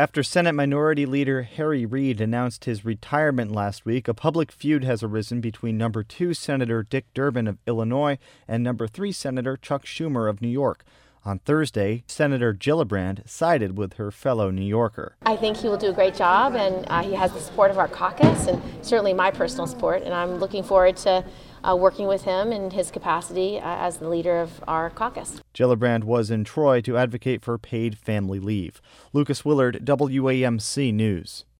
After Senate Minority Leader Harry Reid announced his retirement last week, a public feud has arisen between number 2 Senator Dick Durbin of Illinois and number 3 Senator Chuck Schumer of New York. On Thursday, Senator Gillibrand sided with her fellow New Yorker. I think he will do a great job, and he has the support of our caucus and certainly my personal support, and I'm looking forward to working with him in his capacity as the leader of our caucus. Gillibrand was in Troy to advocate for paid family leave. Lucas Willard, WAMC News.